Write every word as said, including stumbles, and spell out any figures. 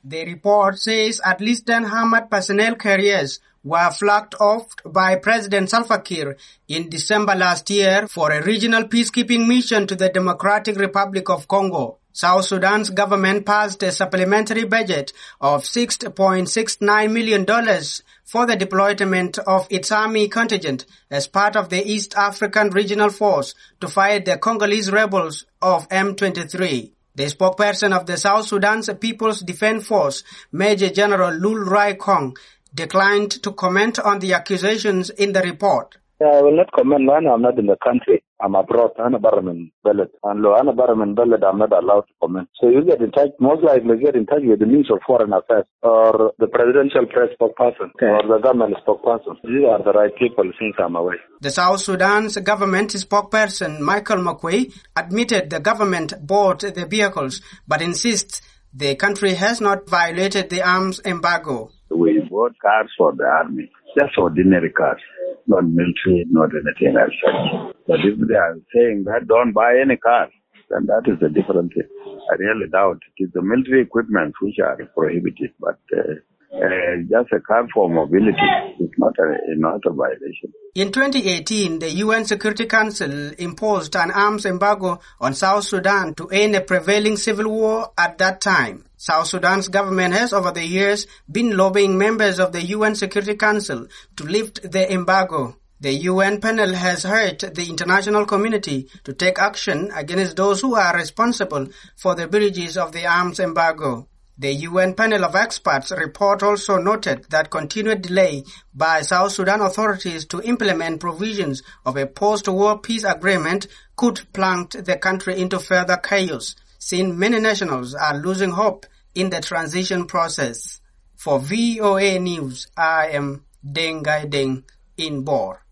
The report says at least ten Hamad personnel carriers were flagged off by President Salva Kiir in December last year for a regional peacekeeping mission to the Democratic Republic of Congo. South Sudan's government passed a supplementary budget of six point six nine million dollars for the deployment of its army contingent as part of the East African Regional Force to fight the Congolese rebels of M twenty-three. The spokesperson of the South Sudan's People's Defense Force, Major General Lul Rai Kong, declined to comment on the accusations in the report. I will not comment when I'm not in the country. I'm abroad, I'm a Barman Bellet. And I'm a Barman Bellet, I'm not allowed to comment. So you get in touch, most likely get in touch with the Minister of Foreign Affairs or the Presidential Press spokesperson okay. or the government spokesperson. These are the right people since I'm away. The South Sudan's government spokesperson, Michael McQuay, admitted the government bought the vehicles but insists the country has not violated the arms embargo. We bought cars for the army, just ordinary cars. Not military, not anything else. But if they are saying that don't buy any car, then that is a different thing. I really doubt it is the military equipment which are prohibited, but uh, uh, just a car for mobility is not a, not a violation. In twenty eighteen, the U N Security Council imposed an arms embargo on South Sudan to end a prevailing civil war at that time. South Sudan's government has over the years been lobbying members of the U N Security Council to lift the embargo. The U N panel has urged the international community to take action against those who are responsible for the breaches of the arms embargo. The U N panel of experts report also noted that continued delay by South Sudan authorities to implement provisions of a post-war peace agreement could plunge the country into further chaos, since many nationals are losing hope in the transition process. For V O A News, I am Deng Gai Deng in Bor.